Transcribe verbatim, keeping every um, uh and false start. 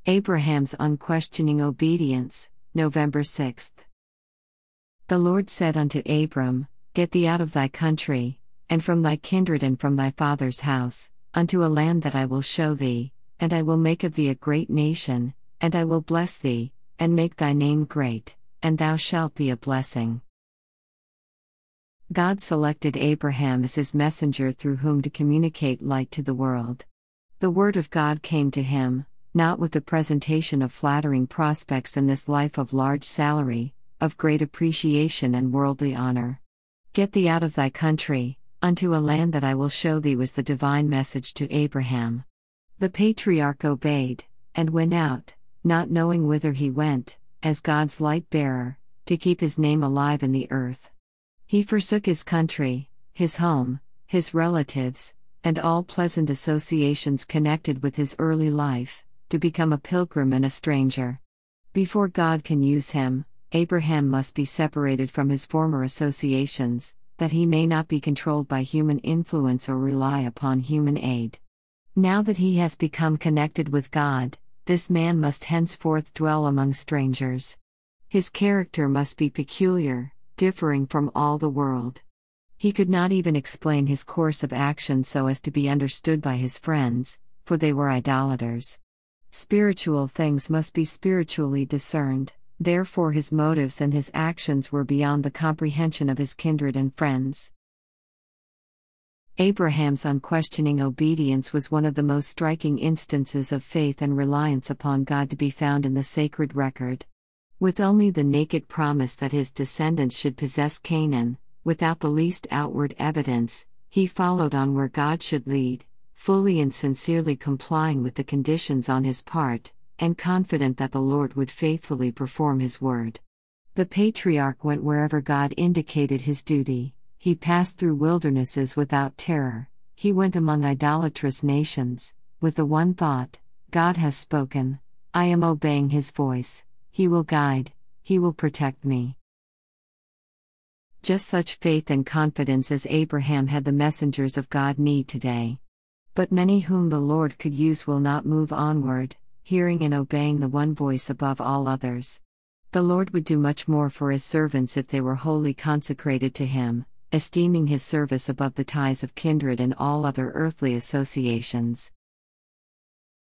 Abraham's unquestioning obedience, November sixth. The Lord said unto Abram, Get thee out of thy country, and from thy kindred and from thy father's house, unto a land that I will show thee, and I will make of thee a great nation, and I will bless thee, and make thy name great, and thou shalt be a blessing. God selected Abraham as his messenger through whom to communicate light to the world. The word of God came to him, not with the presentation of flattering prospects in this life of large salary, of great appreciation and worldly honor. Get thee out of thy country, unto a land that I will show thee was the divine message to Abraham. The patriarch obeyed, and went out, not knowing whither he went, as God's light bearer, to keep his name alive in the earth. He forsook his country, his home, his relatives, and all pleasant associations connected with his early life, to become a pilgrim and a stranger. Before God can use him, Abraham must be separated from his former associations, that he may not be controlled by human influence or rely upon human aid. Now that he has become connected with God, this man must henceforth dwell among strangers. His character must be peculiar, differing from all the world. He could not even explain his course of action so as to be understood by his friends, for they were idolaters. Spiritual things must be spiritually discerned, therefore his motives and his actions were beyond the comprehension of his kindred and friends. Abraham's unquestioning obedience was one of the most striking instances of faith and reliance upon God to be found in the sacred record. With only the naked promise that his descendants should possess Canaan, without the least outward evidence, he followed on where God should lead, fully and sincerely complying with the conditions on his part, and confident that the Lord would faithfully perform his word. The patriarch went wherever God indicated his duty. He passed through wildernesses without terror. He went among idolatrous nations, with the one thought, God has spoken, I am obeying his voice, he will guide, he will protect me. Just such faith and confidence as Abraham had the messengers of God need today. But many whom the Lord could use will not move onward, hearing and obeying the one voice above all others. The Lord would do much more for his servants if they were wholly consecrated to him, esteeming his service above the ties of kindred and all other earthly associations.